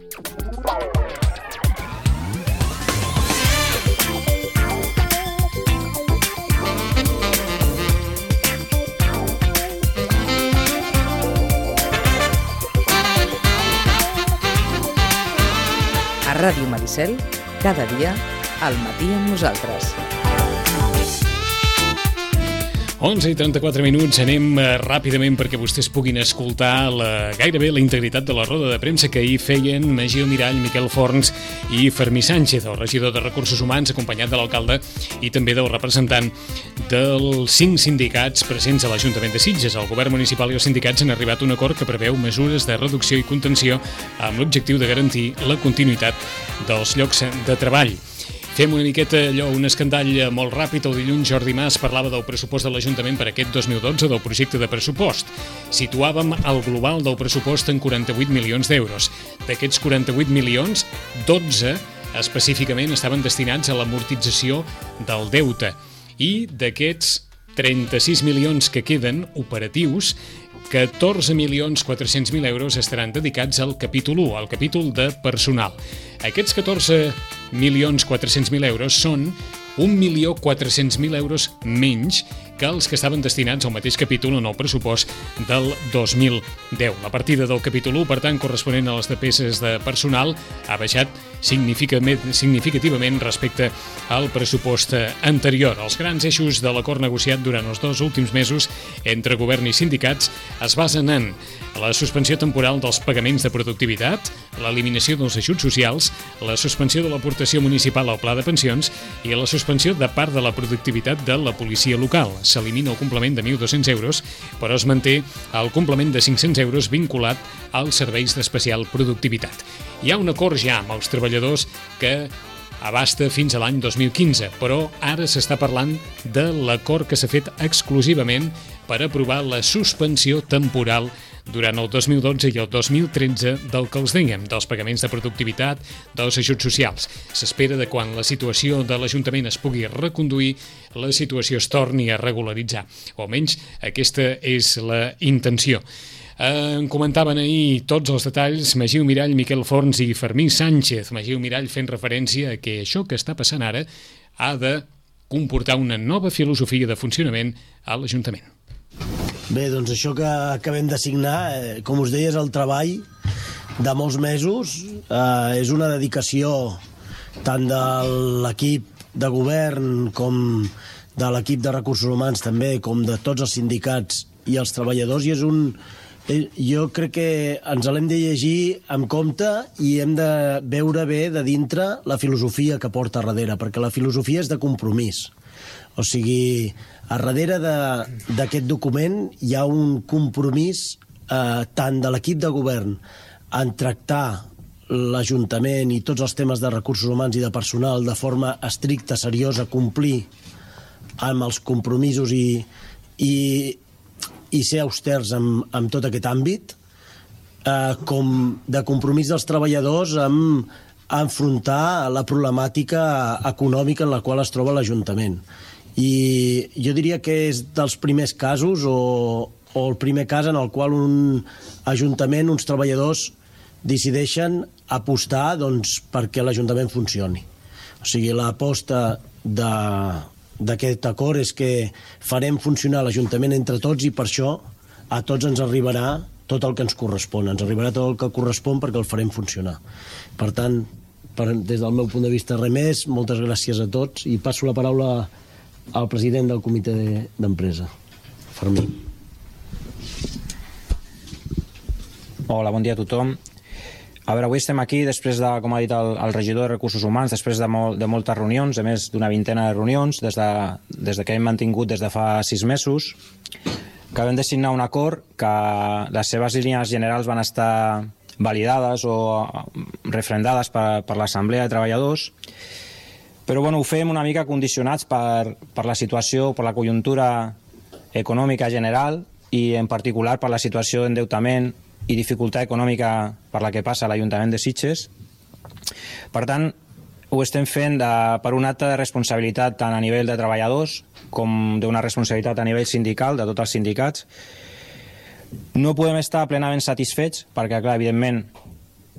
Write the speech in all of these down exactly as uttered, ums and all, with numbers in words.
A Ràdio Maricel, cada dia, al matí amb nosaltres. onze i trenta-quatre minuts, anem ràpidament perquè vostès puguin escoltar la, gairebé la integritat de la roda de premsa que ahir feien Magí Almirall, Miquel Forns i Fermí Sánchez, el regidor de Recursos Humans, acompanyat de l'alcalde i també del representant dels cinc sindicats presents a l'Ajuntament de Sitges. El govern municipal i els sindicats han arribat a un acord que preveu mesures de reducció i contenció amb l'objectiu de garantir la continuïtat dels llocs de treball. Fem una miqueta allò, un escandall molt ràpid. El dilluns Jordi Mas parlava del pressupost de l'Ajuntament per aquest dos mil dotze, del projecte de pressupost. Situàvem el global del pressupost en quaranta-vuit milions d'euros. D'aquests quaranta-vuit milions, dotze específicament estaven destinats a l'amortització del deute. I d'aquests trenta-sis milions que queden operatius, catorze milions quatre-cents mil euros estaran dedicats al capítol u, al capítol de personal. Aquests catorze milions quatre-cents mil euros són un milió quatre-cents mil euros menys que els que estaven destinats al mateix capítol en el pressupost del dos mil deu. La partida del capítol u, per tant, corresponent a les despeses de personal, ha baixat significativament respecte al pressupost anterior. Els grans eixos de l'acord negociat durant els dos últims mesos entre govern i sindicats es basen en la suspensió temporal dels pagaments de productivitat, l'eliminació dels ajuts socials, la suspensió de l'aportació municipal al pla de pensions i la suspensió de part de la productivitat de la policia local. S'elimina el complement de mil dos-cents euros, però es manté el complement de cinc-cents euros vinculat als serveis d'especial productivitat. Hi ha un acord ja amb els treballadors que abasta fins a l'any dos mil quinze, però ara s'està parlant de l'acord que s'ha fet exclusivament per aprovar la suspensió temporal durant el dos mil dotze i el dos mil tretze del que els dèiem, dels pagaments de productivitat, dels ajuts socials. S'espera de quan la situació de l'Ajuntament es pugui reconduir, la situació es torni a regularitzar. O almenys aquesta és la intenció. En comentaven ahir tots els detalls Magí Almirall, Miquel Forns i Fermí Sánchez. Magí Almirall fent referència a que això que està passant ara ha de comportar una nova filosofia de funcionament a l'Ajuntament. Bé, doncs això que acabem de signar, eh, com us deia, és el treball de molts mesos. Eh, és una dedicació tant de l'equip de govern com de l'equip de recursos humans també, com de tots els sindicats i els treballadors, i és un... Eh, jo crec que ens l'hem de llegir amb compte i hem de veure bé de dintre la filosofia que porta a darrere, perquè la filosofia és de compromís. O sigui, a darrere d'aquest document hi ha un compromís eh, tant de l'equip de govern en tractar l'Ajuntament i tots els temes de recursos humans i de personal de forma estricta, seriosa, complir amb els compromisos i, i, i ser austers amb, amb tot aquest àmbit, eh, com de compromís dels treballadors amb enfrontar la problemàtica econòmica en la qual es troba l'Ajuntament. I jo diria que és dels primers casos o, o el primer cas en el qual un ajuntament, uns treballadors decideixen apostar doncs, perquè l'Ajuntament funcioni. O sigui, l'aposta d'aquest acord és que farem funcionar l'Ajuntament entre tots i per això a tots ens arribarà tot el que ens correspon. Ens arribarà tot el que correspon perquè el farem funcionar. Per tant, per, des del meu punt de vista, res més, moltes gràcies a tots i passo la paraula a el president del comitè d'empresa, Fermí. Hola, bon dia a tothom. A veure, avui estem aquí després de, com ha dit el, el regidor de Recursos Humans, després de, molt, de moltes reunions, a més d'una vintena de reunions, des, de, des de que hem mantingut des de fa sis mesos, que vam de signar un acord que les seves línies generals van estar validades o refrendades per, per l'Assemblea de Treballadors, però bueno, ho fem una mica condicionats per, per la situació, per la conjuntura econòmica general i en particular per la situació d'endeutament i dificultat econòmica per la que passa l'Ajuntament de Sitges. Per tant, ho estem fent de, per un acte de responsabilitat tant a nivell de treballadors com d'una responsabilitat a nivell sindical, de tots els sindicats. No podem estar plenament satisfets perquè, clar, evidentment,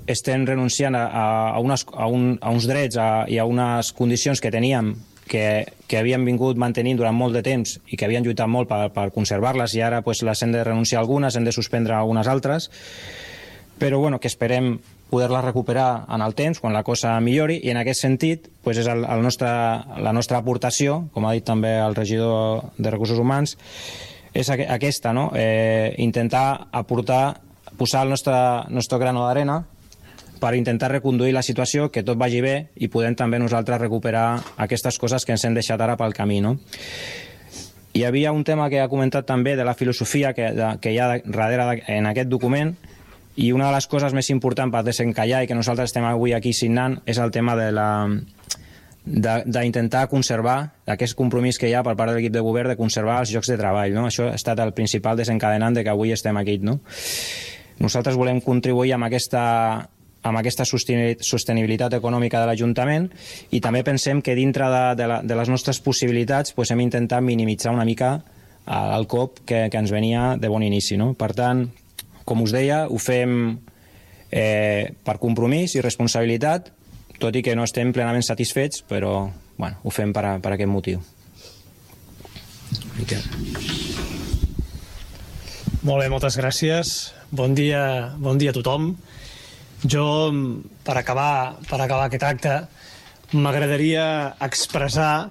estem renunciant a, a, unes, a, un, a uns drets a, i a unes condicions que teníem que, que havien vingut mantenint durant molt de temps i que havien lluitat molt per, per conservar-les, i ara pues, les hem de renunciar a algunes, hem de suspendre algunes altres, però bueno, que esperem poder-la recuperar en el temps, quan la cosa millori, i en aquest sentit pues, és el, el nostre, la nostra aportació, com ha dit també el regidor de Recursos Humans, és aquesta, no? eh, intentar aportar, posar el nostre, nostre grano d'arena per intentar reconduir la situació, que tot vagi bé i podem també nosaltres recuperar aquestes coses que ens hem deixat ara pel camí, no? Hi havia un tema que ha comentat també de la filosofia que, de, que hi ha darrere en aquest document, i una de les coses més importants per desencallar i que nosaltres estem avui aquí signant és el tema de la d'intentar conservar aquest compromís que hi ha per part de l'equip de govern de conservar els llocs de treball, no? Això ha estat el principal desencadenant de que avui estem aquí, no? Nosaltres volem contribuir amb aquesta amb aquesta sostenibilitat econòmica de l'Ajuntament, i també pensem que dintre de, de, la, de les nostres possibilitats pues, hem intentat minimitzar una mica el cop que, que ens venia de bon inici, no? Per tant, com us deia, ho fem eh, per compromís i responsabilitat, tot i que no estem plenament satisfets, però bueno, ho fem per, a, per aquest motiu. Molt bé, moltes gràcies. Bon dia, bon dia a tothom. Jo, per acabar, per acabar aquest acte, m'agradaria expressar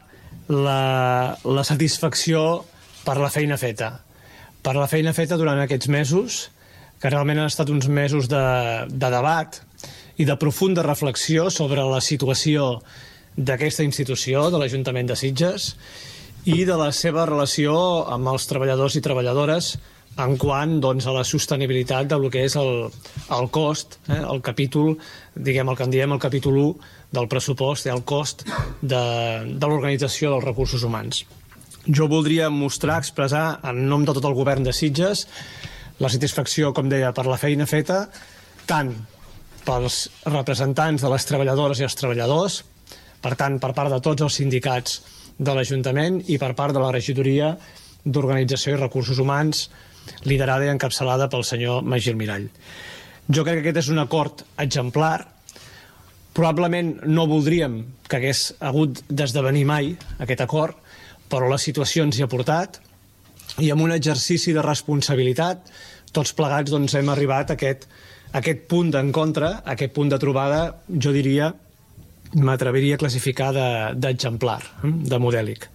la, la satisfacció per la feina feta. Per la feina feta durant aquests mesos, que realment han estat uns mesos de, de debat i de profunda reflexió sobre la situació d'aquesta institució, de l'Ajuntament de Sitges, i de la seva relació amb els treballadors i treballadores en quant doncs, a la sostenibilitat del que és el, el cost, eh, el capítol, diguem el que en diem el capítol u del pressupost, el cost de, de l'organització dels recursos humans. Jo voldria mostrar, expressar en nom de tot el govern de Sitges la satisfacció, com deia, per la feina feta, tant pels representants de les treballadores i els treballadors, per tant, per part de tots els sindicats de l'Ajuntament i per part de la regidoria d'Organització i Recursos Humans, liderada i encapçalada pel senyor Magí Almirall. Jo crec que aquest és un acord exemplar. Probablement no voldríem que hagués hagut d'esdevenir mai aquest acord, però la situació ens hi ha portat, i amb un exercici de responsabilitat, tots plegats doncs, hem arribat a aquest, a aquest punt d'encontre, a aquest punt de trobada, jo diria, m'atreviria a classificar d'exemplar, de, de modèlic.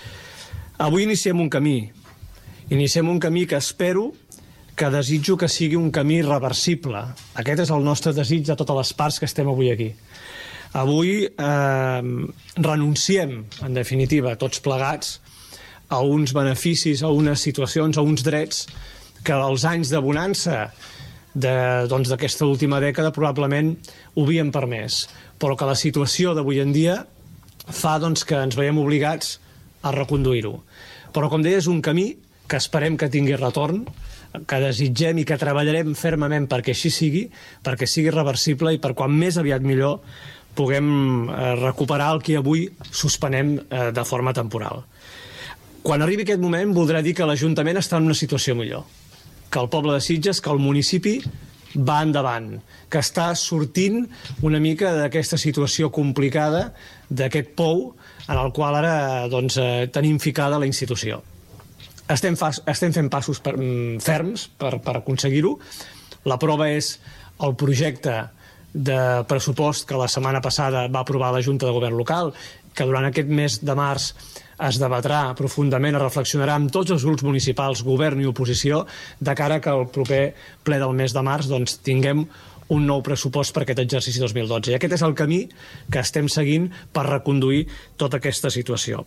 Avui iniciem un camí, Iniciem un camí que espero, que desitjo que sigui un camí reversible. Aquest és el nostre desig de totes les parts que estem avui aquí. Avui eh, renunciem, en definitiva, tots plegats, a uns beneficis, a unes situacions, a uns drets que els anys de bonança d'aquesta doncs, última dècada probablement ho havien permès, però que la situació d'avui en dia fa doncs, que ens veiem obligats a reconduir-ho. Però, com deia, és un camí que esperem que tingui retorn, que desitgem i que treballarem fermament perquè així sigui, perquè sigui reversible i per quan més aviat millor puguem eh, recuperar el que avui suspenem eh, de forma temporal. Quan arribi aquest moment voldrà dir que l'Ajuntament està en una situació millor, que el poble de Sitges, que el municipi va endavant, que està sortint una mica d'aquesta situació complicada, d'aquest pou en el qual ara doncs, eh, tenim ficada la institució. Estem, fa, estem fent passos per, ferms per, per aconseguir-ho. La prova és el projecte de pressupost que la setmana passada va aprovar la Junta de Govern Local, que durant aquest mes de març es debatrà profundament, es reflexionarà amb tots els grups municipals, govern i oposició, de cara que el proper ple del mes de març doncs, tinguem un nou pressupost per aquest exercici dos mil dotze. I aquest és el camí que estem seguint per reconduir tota aquesta situació.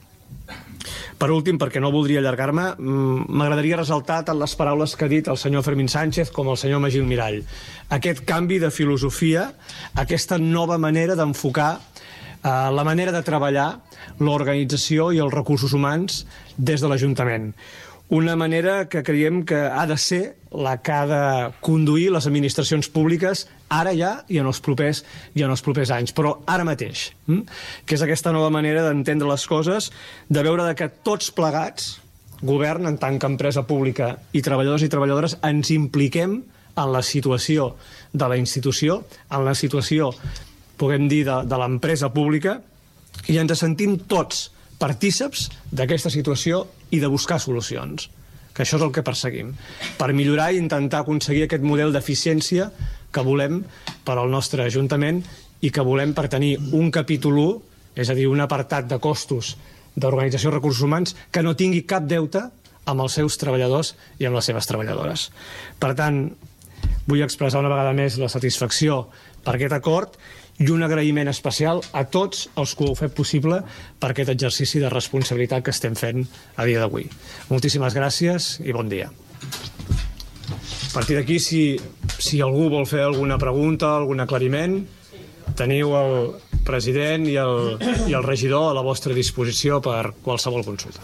Per últim, perquè no voldria allargar-me, m'agradaria ressaltar tant les paraules que ha dit el senyor Fermín Sánchez com el senyor Magí Almirall. Aquest canvi de filosofia, aquesta nova manera d'enfocar eh, la manera de treballar l'organització i els recursos humans des de l'Ajuntament. Una manera que creiem que ha de ser la que ha de conduir les administracions públiques ara ja i en els propers, i en els propers anys, però ara mateix, hm? que és aquesta nova manera d'entendre les coses, de veure que tots plegats, govern en tant que empresa pública i treballadors i treballadores, ens impliquem en la situació de la institució, en la situació, puguem dir, de, de l'empresa pública, i ens sentim tots partíceps d'aquesta situació i de buscar solucions, que això és el que perseguim, per millorar i intentar aconseguir aquest model d'eficiència que volem per al nostre Ajuntament i que volem per tenir un capítol u, és a dir, un apartat de costos d'organització de recursos humans que no tingui cap deute amb els seus treballadors i amb les seves treballadores. Per tant, vull expressar una vegada més la satisfacció per aquest acord i un agraïment especial a tots els que ho heu fet possible per aquest exercici de responsabilitat que estem fent a dia d'avui. Moltíssimes gràcies i bon dia. A partir d'aquí, si, si algú vol fer alguna pregunta, algun aclariment, teniu el president i el, i el regidor a la vostra disposició per qualsevol consulta.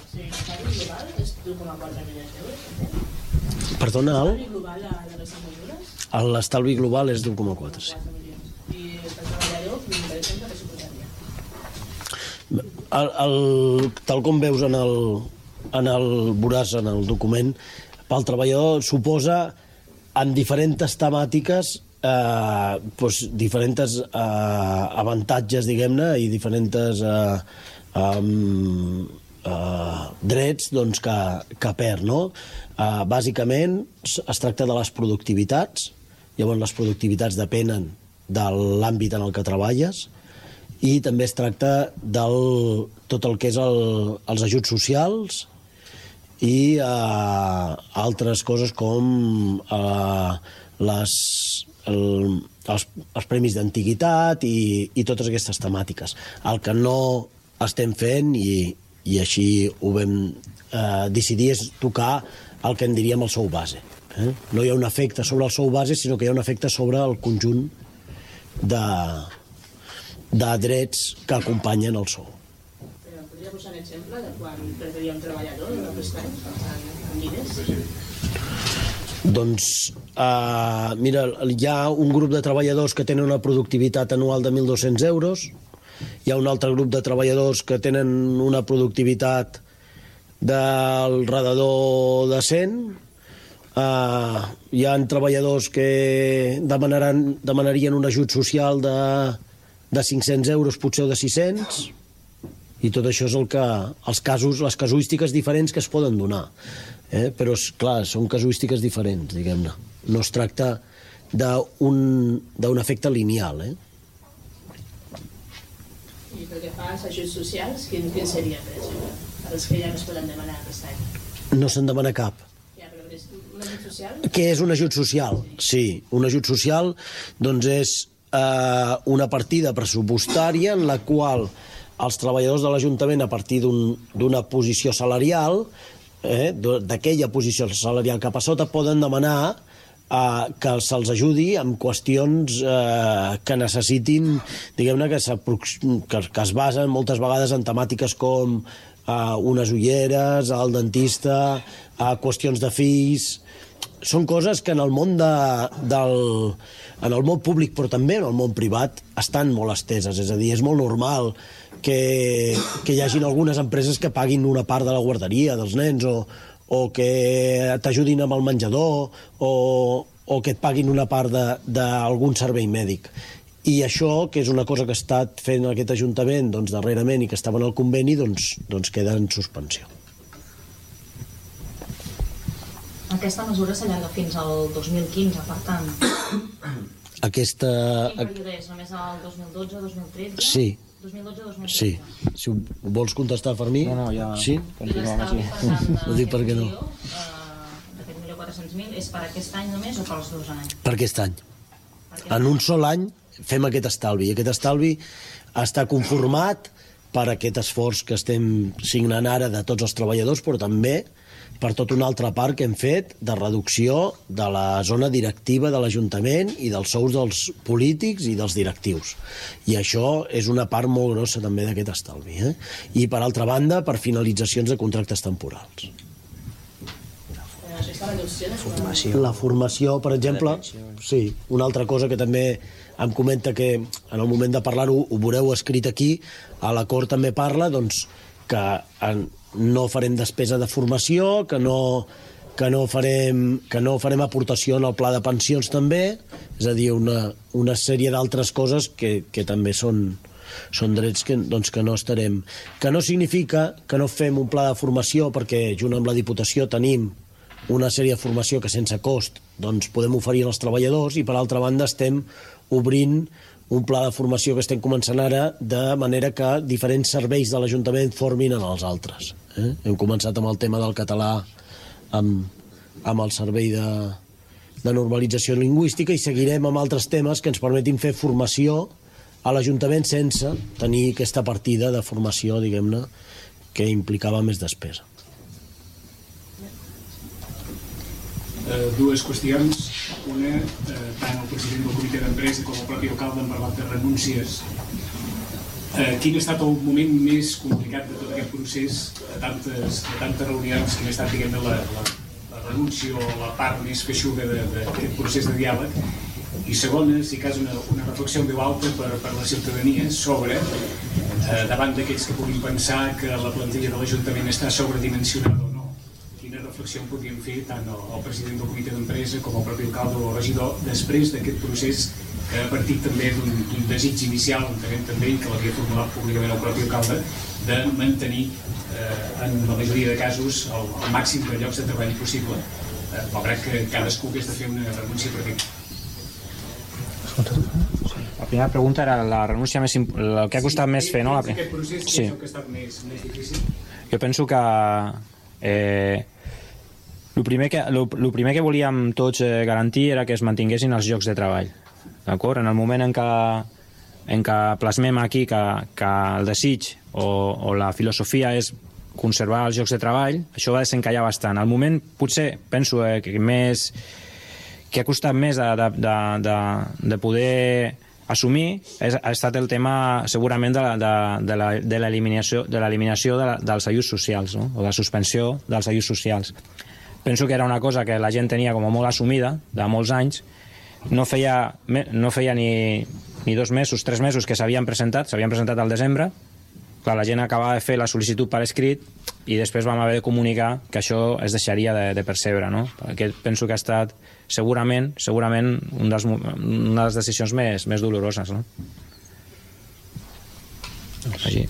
Perdona, el? L'estalvi global és d'un coma quatre. Sí. El, el, tal com veus en el, en el, veuràs en el document, pel treballador suposa en diferents temàtiques eh, doncs, diferents eh, avantatges, diguem-ne, i diferents eh, um, eh, drets doncs, que, que perd, no? Eh, bàsicament es tracta de les productivitats. Llavors les productivitats depenen de l'àmbit en el que treballes, i també es tracta de tot el que és el, els ajuts socials i eh, altres coses com eh, les, el, els, els premis d'antiguitat i, i totes aquestes temàtiques. El que no estem fent, i, i així ho vam eh, decidir, és tocar el que en diríem el sou base. Eh? No hi ha un efecte sobre el sou base, sinó que hi ha un efecte sobre el conjunt de... de drets que acompanyen el sou. Però podria posar un exemple de quan perderia un treballador en aquest any, en diners? Doncs, uh, mira, hi ha un grup de treballadors que tenen una productivitat anual de mil dos-cents euros, hi ha un altre grup de treballadors que tenen una productivitat del redador de cent, uh, hi ha treballadors que demanaran, demanarien un ajut social de de cinc-cents euros, potser, o de sis-cents, i tot això és el que, els casos, les casuístiques diferents que es poden donar. Eh? Però, és clar, són casuístiques diferents, diguem-ne. No es tracta d'un efecte lineal. Eh? I pel que fa als ajuts socials, quin, quin seria, per exemple, els que ja no es poden demanar aquest any? No se'n demana cap. Ja, però és un ajut social? Què és un ajut social? Sí, un ajut social, doncs, és Eh, una partida pressupostària en la qual els treballadors de l'Ajuntament, a partir d'una un, posició salarial, eh, d'aquella posició salarial cap a sota, poden demanar eh, que se'ls ajudi amb qüestions eh, que necessitin, diguem-ne, que, que, que es basen moltes vegades en temàtiques com eh, unes ulleres, el dentista, eh, qüestions de fills. Són coses que en el món de, del, en el món públic, però també en el món privat, estan molt esteses. És a dir, és molt normal que, que hi hagin algunes empreses que paguin una part de la guarderia dels nens, o, o que t'ajudin amb el menjador, o, o que et paguin una part d'algun servei mèdic. I això, que és una cosa que ha estat fent aquest Ajuntament doncs, darrerament i que estava en el conveni, doncs, doncs queda en suspensió. Aquesta mesura s'allarga fins al dos mil quinze, per tant. Aquesta... Quin període és? Només el dos mil dotze, dos mil tretze? Sí. dos mil dotze, dos mil tretze? Sí. Si ho vols contestar, Fermí? No, no, ja... Sí? I l'estalvi passant No dic per què no. d'aquest mil quatre-cents mil és per aquest any només o pels dos anys? Per aquest any. En un sol any fem aquest estalvi. I aquest estalvi està conformat per aquest esforç que estem signant ara de tots els treballadors, però també per tota una altra part que hem fet de reducció de la zona directiva de l'Ajuntament i dels sous dels polítics i dels directius. I això és una part molt grossa també d'aquest estalvi. Eh? I per altra banda, per finalitzacions de contractes temporals. La formació, per exemple, sí, una altra cosa que també em comenta que en el moment de parlar-ho ho veureu escrit aquí, a l'acord també parla doncs, que en, no farem despesa de formació, que no, que no farem, que no farem aportació en el pla de pensions també, és a dir, una, una sèrie d'altres coses que, que també són, són drets que, doncs, que no estarem. Que no significa que no fem un pla de formació, perquè junt amb la Diputació tenim una sèrie de formació que sense cost doncs, podem oferir als treballadors, i per altra banda estem obrint un pla de formació que estem començant ara, de manera que diferents serveis de l'Ajuntament formin en els altres. Eh? Hem començat amb el tema del català, amb, amb el servei de, de normalització lingüística, i seguirem amb altres temes que ens permetin fer formació a l'Ajuntament sense tenir aquesta partida de formació, diguem-ne, que implicava més despesa. Uh, dues qüestions. Una, uh, tant el president del comitè d'empresa com el propi alcalde han parlat de renúncies. Uh, quin ha estat el moment més complicat de tot aquest procés, de tantes, de tantes reunions, quina ha estat, diguem-ne, la, la, la renúncia o la part més feixuga d'aquest procés de diàleg? I segona, si cas una, una reflexió en veu alta per, per la ciutadania sobre, uh, davant d'aquells que puguin pensar que la plantilla de l'Ajuntament està sobredimensionada o no, quina reflexió podríem fer tant el, el president del comitè d'empresa com el propi alcalde o el regidor després d'aquest procés que ha partit també d'un desig inicial, entenem també, i que l'havia formulat públicament el propi alcalde, de mantenir eh, en la majoria de casos el, el màxim de llocs de treball possible, eh, malgrat que cadascú hagués de fer una renúncia per aquí. La primera pregunta era la renúncia més imp... el que ha costat sí, més fer, no? Aquest procés, sí. Que ha estat més, més difícil? Jo penso que eh, el primer que, lo, lo primer que volíem tots eh, garantir era que es mantinguessin els llocs de treball. D'acord? En el moment en què, en què plasmem aquí que, que el desig o, o la filosofia és conservar els llocs de treball, això va desencallar bastant. Al moment, potser, penso eh, que més que ha costat més de, de, de, de, de poder assumir és, ha estat el tema segurament de, de, de, la, de l'eliminació de, l'eliminació de la, dels ajuts socials, no? O de la suspensió dels ajuts socials. Penso que era una cosa que la gent tenia com molt assumida de molts anys, no feia, no feia ni, ni dos mesos, tres mesos que s'havien presentat, s'havien presentat al desembre. Clar, la gent acabava de fer la sol·licitud per escrit i després vam haver de comunicar que això es deixaria de, de percebre, no? Perquè penso que ha estat segurament, segurament un dels, una de les decisions més, més doloroses, no? Així.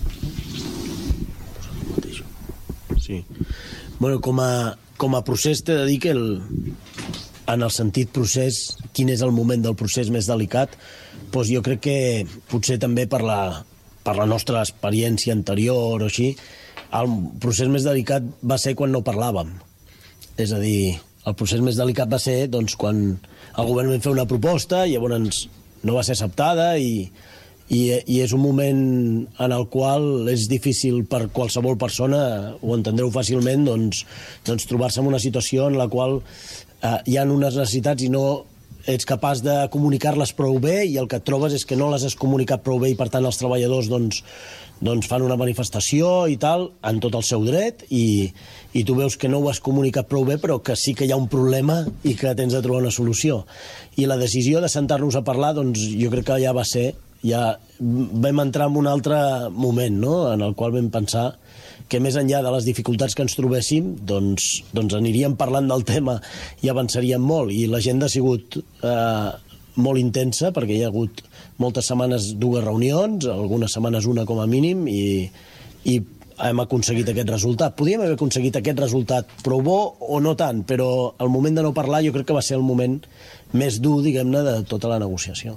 Sí. Bueno, com a, com a procés t'he de dir que el, en el sentit procés, quin és el moment del procés més delicat, doncs jo crec que potser també per la, per la nostra experiència anterior o així, el procés més delicat va ser quan no parlàvem. És a dir, el procés més delicat va ser doncs, quan el govern va fer una proposta i llavors no va ser acceptada i, i, i és un moment en el qual és difícil per qualsevol persona, ho entendreu fàcilment, doncs, doncs trobar-se en una situació en la qual eh, hi ha unes necessitats i no ets capaç de comunicar-les prou bé i el que et trobes és que no les has comunicat prou bé i per tant els treballadors doncs, doncs fan una manifestació i tal, en tot el seu dret i, i tu veus que no ho has comunicat prou bé però que sí que hi ha un problema i que tens de trobar una solució. I la decisió de sentar-nos a parlar, doncs jo crec que ja va ser, ja vam entrar en un altre moment, no?, en el qual vam pensar que més enllà de les dificultats que ens trobéssim, doncs, doncs aniríem parlant del tema i avançaríem molt. I l'agenda ha sigut eh, molt intensa, perquè hi ha hagut moltes setmanes dues reunions, algunes setmanes una com a mínim, i, i hem aconseguit aquest resultat. Podíem haver aconseguit aquest resultat prou bo o no tant, però el moment de no parlar jo crec que va ser el moment més dur, diguem-ne, de tota la negociació.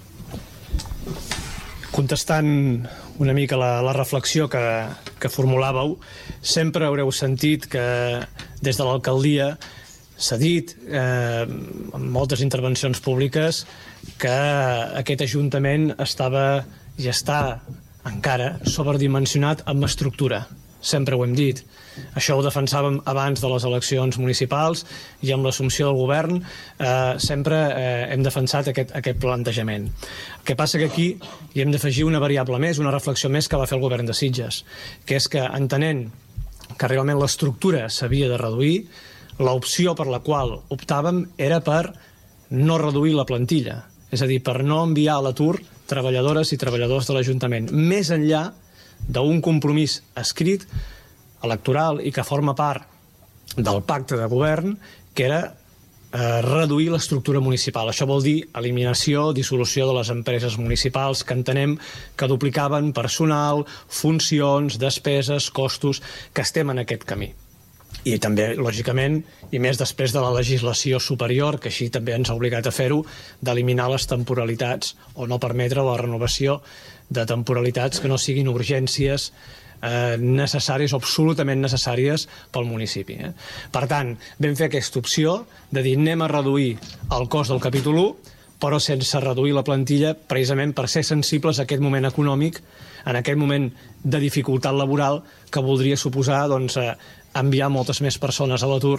Contestant una mica la, la reflexió que, que formulàveu, sempre haureu sentit que des de l'alcaldia s'ha dit eh, en moltes intervencions públiques que aquest Ajuntament estava i està encara sobredimensionat amb estructura. Sempre ho hem dit. Això ho defensàvem abans de les eleccions municipals i amb l'assumpció del govern eh, sempre eh, hem defensat aquest, aquest plantejament. El que passa que aquí hi hem d'afegir una variable més, una reflexió més que va fer el govern de Sitges, que és que entenent que realment l'estructura s'havia de reduir, l'opció per la qual optàvem era per no reduir la plantilla, és a dir, per no enviar a l'atur treballadores i treballadors de l'Ajuntament, més enllà d'un compromís escrit electoral i que forma part del pacte de govern, que era eh, reduir l'estructura municipal. Això vol dir eliminació, dissolució de les empreses municipals, que entenem que duplicaven personal, funcions, despeses, costos, que estem en aquest camí. I també, lògicament, i més després de la legislació superior, que així també ens ha obligat a fer-ho, d'eliminar les temporalitats o no permetre la renovació de temporalitats que no siguin urgències eh, necessàries o absolutament necessàries pel municipi. Eh? Per tant, vam fer aquesta opció de dir anem a reduir el cost del capítol u, però sense reduir la plantilla, precisament per ser sensibles a aquest moment econòmic, en aquest moment de dificultat laboral que voldria suposar doncs, eh, enviar moltes més persones a l'atur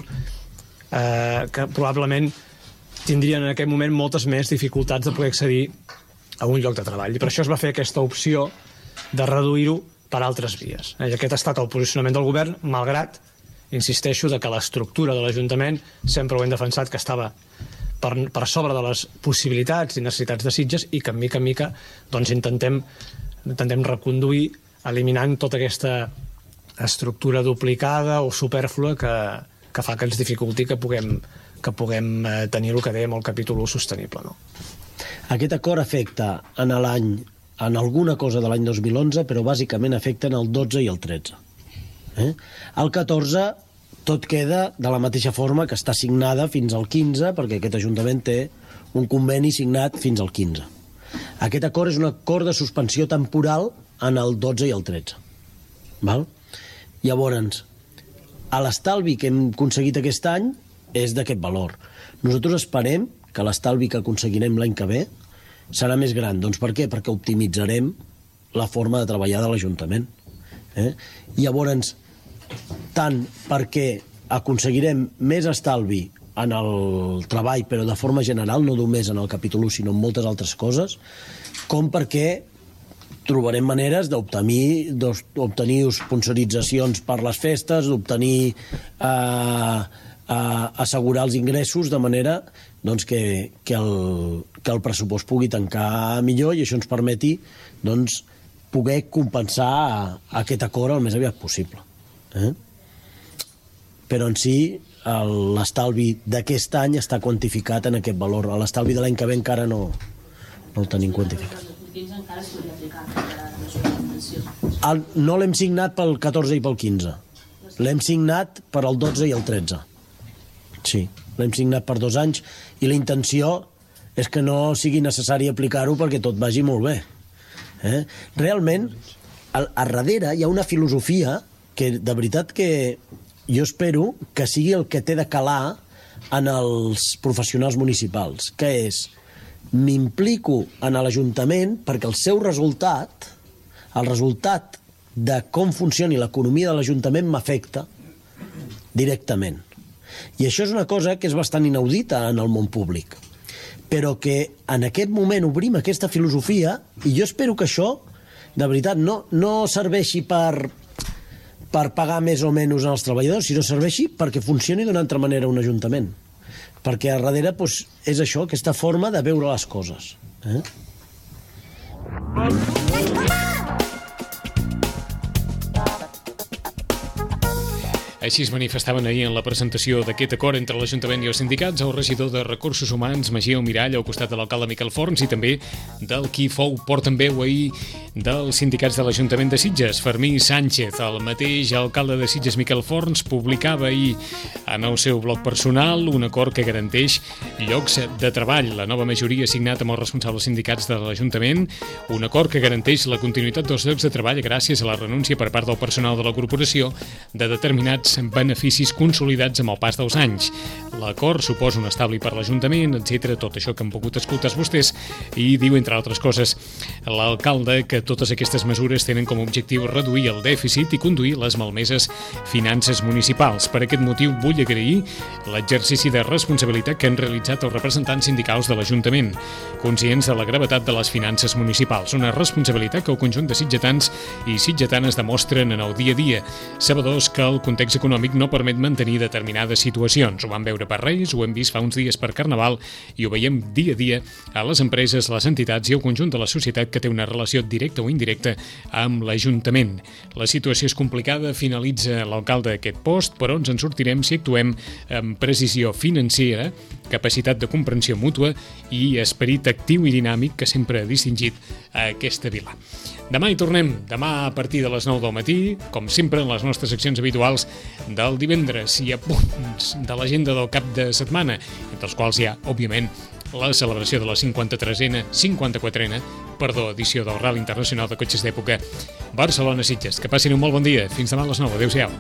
eh, que probablement tindrien en aquest moment moltes més dificultats de poder accedir a un lloc de treball. I per això es va fer aquesta opció de reduir-ho per altres vies. I aquest ha estat el posicionament del govern, malgrat, insisteixo, de que l'estructura de l'Ajuntament sempre ho hem defensat que estava per, per sobre de les possibilitats i necessitats de Sitges i que, en mica en mica, doncs, intentem, intentem reconduir eliminant tota aquesta estructura duplicada o superflua que, que fa que ens dificulti que puguem, que puguem tenir el que dèiem el capítol u sostenible. No? Aquest acord afecta en l'any, en alguna cosa de l'any dos mil onze, però bàsicament afecten el dotze i el tretze. Eh? El catorze tot queda de la mateixa forma que està signada fins al quinze, perquè aquest Ajuntament té un conveni signat fins al quinze. Aquest acord és un acord de suspensió temporal en el dotze i el tretze. Val? Llavors, l'estalvi que hem aconseguit aquest any és d'aquest valor. Nosaltres esperem que l'estalvi que aconseguirem l'any que ve serà més gran. Doncs per què? Perquè optimitzarem la forma de treballar de l'Ajuntament. Eh? Llavors, tant perquè aconseguirem més estalvi en el treball, però de forma general, no només en el capítol u, sinó en moltes altres coses, com perquè trobarem maneres d'obtenir d'obtenir sponsoritzacions per les festes, d'obtenir eh, eh, assegurar els ingressos de manera doncs, que, que, el, que el pressupost pugui tancar millor i això ens permeti doncs, poder compensar aquest acord el més aviat possible. Eh? Però en si l'estalvi d'aquest any està quantificat en aquest valor. L'estalvi de l'any que ve encara no, no el tenim quantificat. El, no l'hem signat pel catorze i pel quinze. L'hem signat per al dotze i el tretze. Sí, l'hem signat per dos anys i la intenció és que no sigui necessari aplicar-ho perquè tot vagi molt bé. Eh? Realment, a, a darrere hi ha una filosofia que de veritat que jo espero que sigui el que té de calar en els professionals municipals, que és m'implico en l'Ajuntament perquè el seu resultat, el resultat de com funcioni l'economia de l'Ajuntament m'afecta directament. I això és una cosa que és bastant inaudita en el món públic, però que en aquest moment obrim aquesta filosofia i jo espero que això, de veritat, no, no serveixi per, per pagar més o menys als treballadors, sinó serveixi perquè funcioni d'una altra manera un Ajuntament. Perquè a darrere doncs, és això, aquesta forma de veure les coses. Eh? Així es manifestaven ahir en la presentació d'aquest acord entre l'Ajuntament i els sindicats el regidor de Recursos Humans, Magí Almirall, al costat de l'alcalde Miquel Forns i també del qui fou portaveu ahir dels sindicats de l'Ajuntament de Sitges, Fermí Sánchez. El mateix alcalde de Sitges, Miquel Forns, publicava ahir en el seu blog personal un acord que garanteix llocs de treball. La nova majoria ha signat amb els responsables sindicats de l'Ajuntament un acord que garanteix la continuïtat dels llocs de treball gràcies a la renúncia per part del personal de la corporació de determinats beneficis consolidats amb el pas dels anys. L'acord suposa un establi per l'Ajuntament, etcètera, tot això que han pogut escoltar vostès, i diu, entre altres coses, l'alcalde que totes aquestes mesures tenen com a objectiu reduir el dèficit i conduir les malmeses finances municipals. Per aquest motiu vull agrair l'exercici de responsabilitat que han realitzat els representants sindicals de l'Ajuntament, conscients de la gravetat de les finances municipals, una responsabilitat que el conjunt de sitgetans i sitgetanes demostren en el dia a dia, sabedors que el context econòmic no permet mantenir determinades situacions. Ho vam veure per Reis, ho hem vist fa uns dies per Carnaval i ho veiem dia a dia a les empreses, les entitats i el conjunt de la societat que té una relació directa o indirecta amb l'Ajuntament. La situació és complicada, finalitza l'alcalde d'aquest post, però ens en sortirem si actuem amb precisió financera, capacitat de comprensió mútua i esperit actiu i dinàmic que sempre ha distingit a aquesta vila. Demà hi tornem, demà a partir de les nou del matí, com sempre en les nostres seccions habituals del divendres i a punts de l'agenda del cap de setmana, entre els quals hi ha, òbviament, la celebració de la cinquanta-tresena, cinquanta-quatrena, perdó, edició del Rally Internacional de Cotxes d'Època Barcelona-Sitges. Que passin un molt bon dia. Fins demà a les nou. Adéu-siau.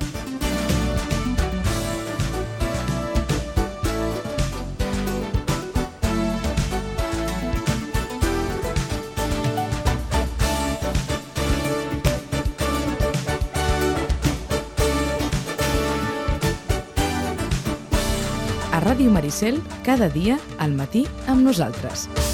A Ràdio Maricel, cada dia al matí amb nosaltres.